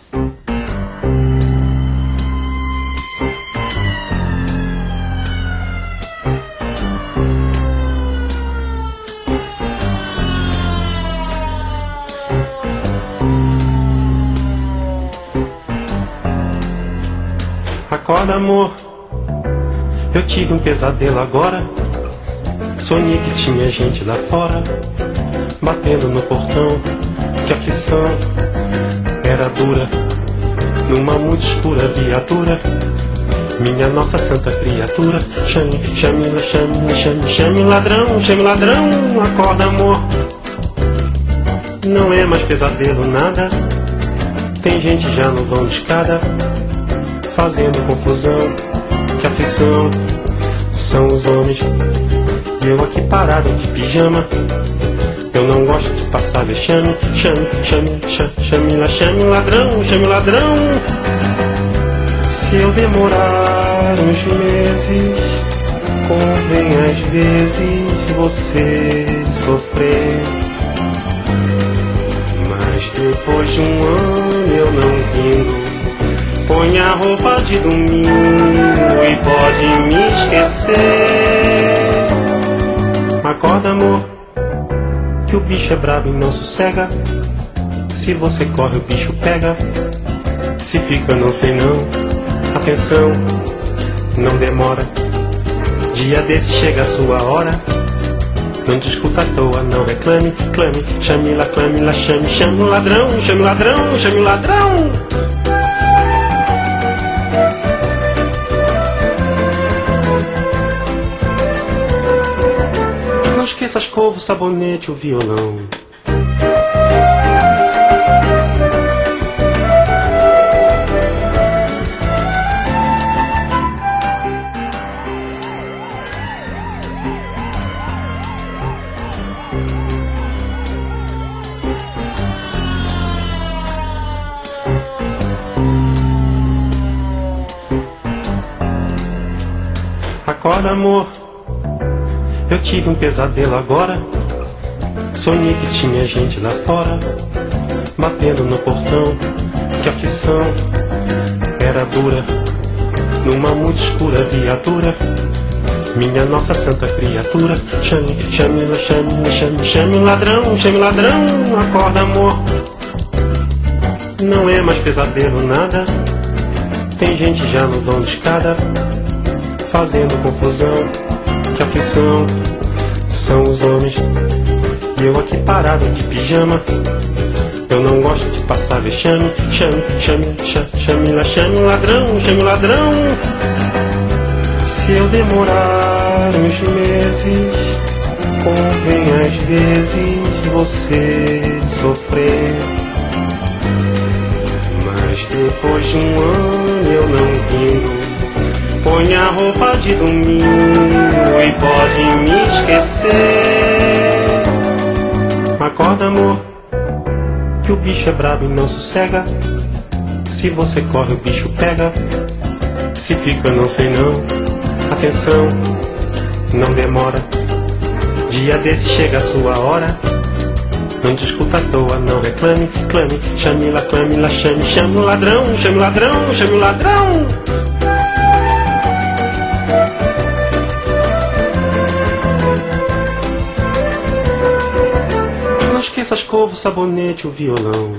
Acorda, amor, eu tive um pesadelo agora. Sonhei que tinha gente lá fora, batendo no portão. Que aflição era dura, numa muito escura viatura. Minha nossa santa criatura, chame, chame, chame, chame, chame ladrão, chame ladrão. Acorda, amor, não é mais pesadelo nada. Tem gente já no vão de escada, fazendo confusão. Que aflição são os homens, e eu aqui parado de pijama. Eu não gosto de passar vexame. Chame, chame, chame, chame ladrão, chame ladrão. Se eu demorar uns meses, convém às vezes você sofrer. Mas depois de um ano eu não vindo, põe a roupa de domingo e pode me esquecer. Acorda, amor, que o bicho é brabo e não sossega. Se você corre o bicho pega, se fica não sei não. Atenção, não demora, dia desse chega a sua hora. Não discuta à toa, não reclame, clame, chame lá, chame, chame o ladrão, chame o ladrão, chame o ladrão. Não esqueça a escova, o sabonete, o violão. Acorda, amor, eu tive um pesadelo agora. Sonhei que tinha gente lá fora, batendo no portão. Que aflição era dura, numa muito escura viatura. Minha nossa santa criatura, chame, chame, chame, chame, chame ladrão, chame ladrão. Acorda, amor, não é mais pesadelo nada. Tem gente já no vão de escada, fazendo confusão. Que aflição são os homens, e eu aqui parado de pijama. Eu não gosto de passar vexame. Chame, chame, chame, chame lá, chame o ladrão, chame o ladrão. Se eu demorar uns meses, convém às vezes você sofrer. Mas depois de um ano eu não vindo, põe a roupa de domingo e pode me esquecer. Acorda, amor, que o bicho é brabo e não sossega. Se você corre o bicho pega, se fica não sei não. Atenção, não demora, dia desse chega a sua hora. Não discuta à toa, não reclame, clame, chame lá, chame, chame o ladrão, chame o ladrão, chame o ladrão. Não esqueça a escova, o sabonete, o violão.